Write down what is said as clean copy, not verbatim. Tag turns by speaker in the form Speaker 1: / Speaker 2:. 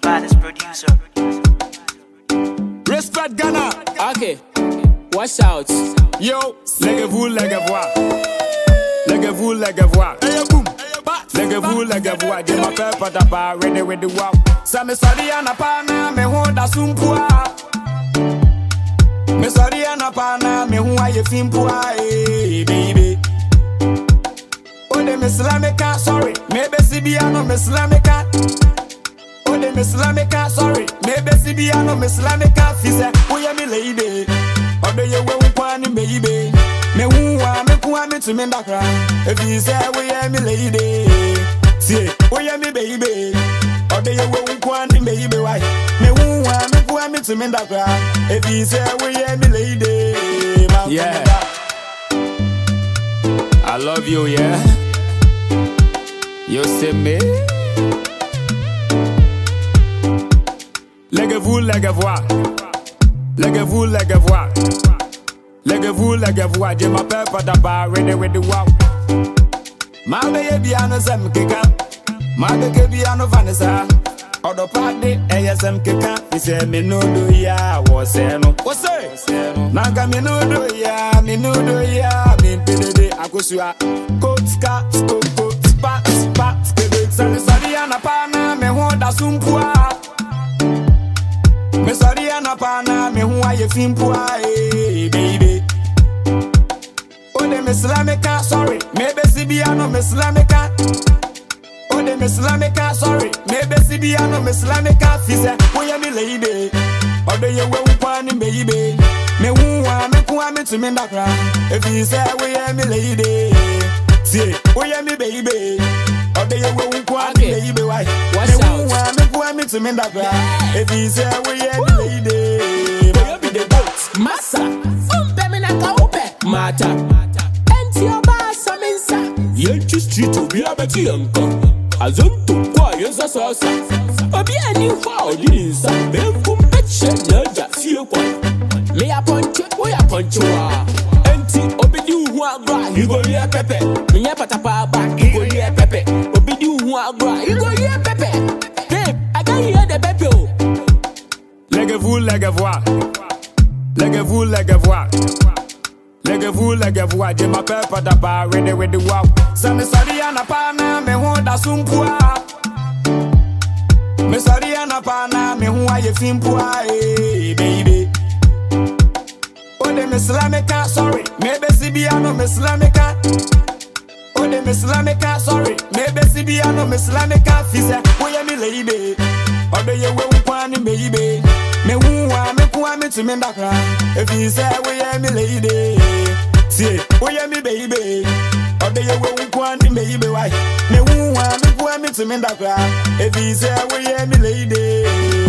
Speaker 1: baddest producer.
Speaker 2: Respect Ghana.
Speaker 3: Okay, watch out.
Speaker 2: Yo, lègue-vous, lègue-voi. Lègue-vous, lègue-voi. Hey, boom. Lègue-vous, lègue-voi. Je m'appelle pas d'abord, ready with the wow. Ça me sorry à na pana, me honda sumpua. Me sorry à na pana, me honda ye fimpua, baby. Ode me slameka, sorry. Maybe Sibiano me slameka. Ode me slameka, sorry. Maybe Sibiano me slameka. Fise, oye me lady. Ode ye we ukwani baby. Me uwa me kuwa me to me dakra. If you say oye me lady. See, oye me baby. Ode ye we ukwani baby why? Me uwa me kuwa me to me dakra. If you say oye me lady.
Speaker 3: Yeah. I love you, yeah. You see me?
Speaker 2: Lègue-vous, lègue-voi. Lègue-vous, lègue-voi. Lègue-vous, lègue-voi. Je m'appelle pas d'abord, ready with the wow. Ma beye biano sem keka. Ma beke biano vanessa. Odo party, ASM keka. He say me no do ya, what's no. What's say? Naga me no do ya, me no do ya. Me pidede akosua. Coat ska, coat, spat, kebe. Sali sali anapana, me honda sumpua. Me sorry anapana, me huwa ye fimpua, baby. Ode me slameka, sorry. Maybe Sibiano me slameka. Ode me slameka, sorry. Maybe Sibiano me slameka. Fise, oye me lady. Ode ye we upani baby. Me huwa me kuwa me to me dakra. If you say oye me lady. See, oye me baby. Ode ye we upani baby why?
Speaker 3: Watch out.
Speaker 2: Me kuwa me to me dakra. If you say oye me lady.
Speaker 3: You be the goat, massa. Me na kaupe, mata. Enti oba saminsa. Yenchi street obi abeti yanka. Azonto kwa yensa sasa. Obi ani fa odinsa. Benkum betche nja fie kwa. Me a poncho, we a ponchoa. Enti obi di uhu agba, you go ye pepe. Me ye patapa back, you go ye pepe. Obi di uhu agba, you go ye pepe. Babe, I can hear the pepe.
Speaker 2: Lègue-vous, lègue-voi. Lègue-vous, lègue-voi. Lègue-vous, lègue-voi. Je m'appelle pas d'abord, ready with the wow. Ça me sorry anapana, me honda sumpua. Me sorry anapana, me huwa ye fimpua, baby. Ode me slameka, sorry. Maybe Sibiano me slameka. Ode me slameka, sorry. Maybe Sibiano me slameka. Fise, oye me lady. Ode ye we ukwani baby. Me uwa me kuwa me to me dakra. If you say oye me lady. See, oye me baby. Ode ye we ukwani baby why? Me uwa me kuwa me to me dakra. If you say oye me lady.